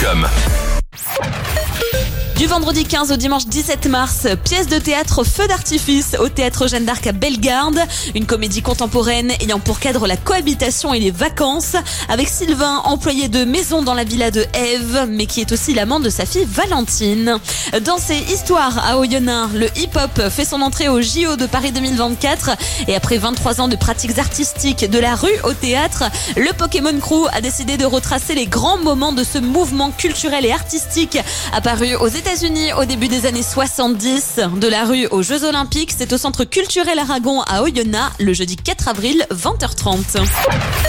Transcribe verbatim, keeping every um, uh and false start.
com. Du vendredi quinze au dimanche dix-sept mars, pièce de théâtre Feu d'artifice au théâtre Jeanne d'Arc à Bellegarde. Une comédie contemporaine ayant pour cadre la cohabitation et les vacances, avec Sylvain, employé de maison dans la villa de Ève, mais qui est aussi l'amant de sa fille Valentine. Dans ces histoires à Oyonnax, le hip-hop fait son entrée au J O de Paris deux mille vingt-quatre. Et après vingt-trois ans de pratiques artistiques de la rue au théâtre, le Pokémon Crew a décidé de retracer les grands moments de ce mouvement culturel et artistique apparu aux États-Unis au début des années soixante-dix. De la rue aux Jeux Olympiques, c'est au Centre culturel Aragon à Oyonnax le jeudi quatre avril, vingt heures trente.